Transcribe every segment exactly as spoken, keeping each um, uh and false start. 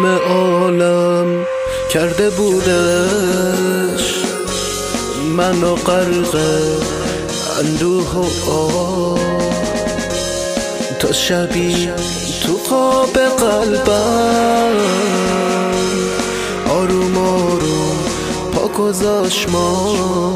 همه عالم کرده بودش منو غرق اندوه و آه، تا شبی تو خواب قلبم آروم آروم پا گذاشت ما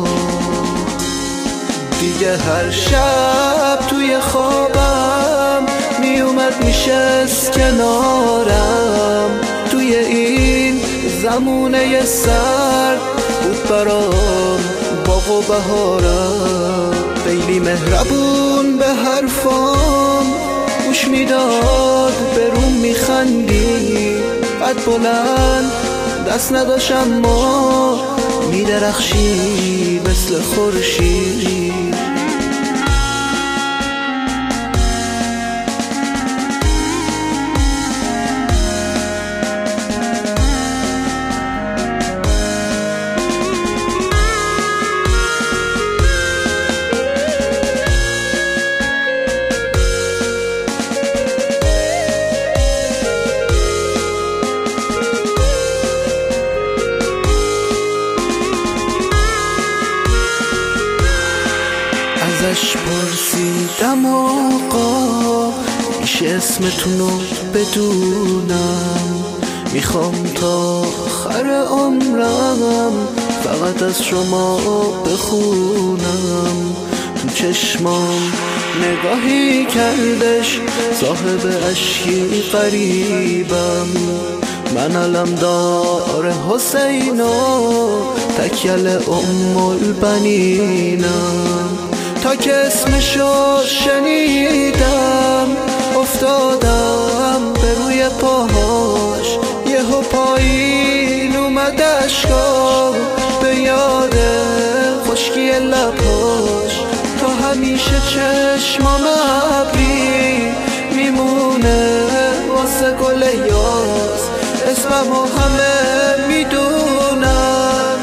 دیگه. هر شب توی خوابم میومد میشست کنارم، توی این زمونه سرد بود برام باغ و بهارم. خیلی مهربون به حرفام گوش میداد، به روم میخندی، قد بلند دست نداشت اما میدرخشی مثل خورشید. ازش پرسیدم آقا میشه اسمتونو بدونم، میخوام تا آخر عمرم فقط از شما بخونم. تو چشمام نگاهی کردش صاحب اشکی قریبم، من علمدار حسینو تکیل ام البنینم. تا که اسمشو شنیدم افتادم به روی پاهاش، یهو پایین اومد اشکام به یاد خشکی لباش. تا همیشه چشمام ابری میمونه واسه گل یاس، اسممو همه میدونن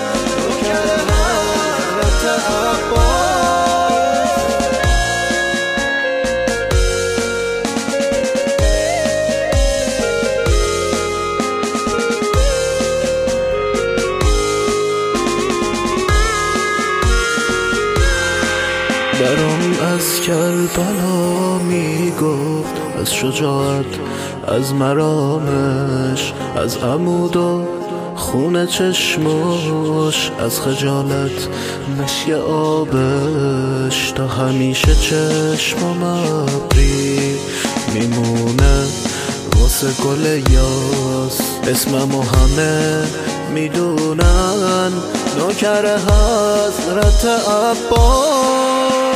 برام از کربلا میگفت، از شجاعت، از مرامش، از عمود و خون چشماش، از خجالت مشک آبش. تا همیشه چشمم ابری میمونه واسه گل یاس، اسممو همه میدونن نوکر حضرت عباس.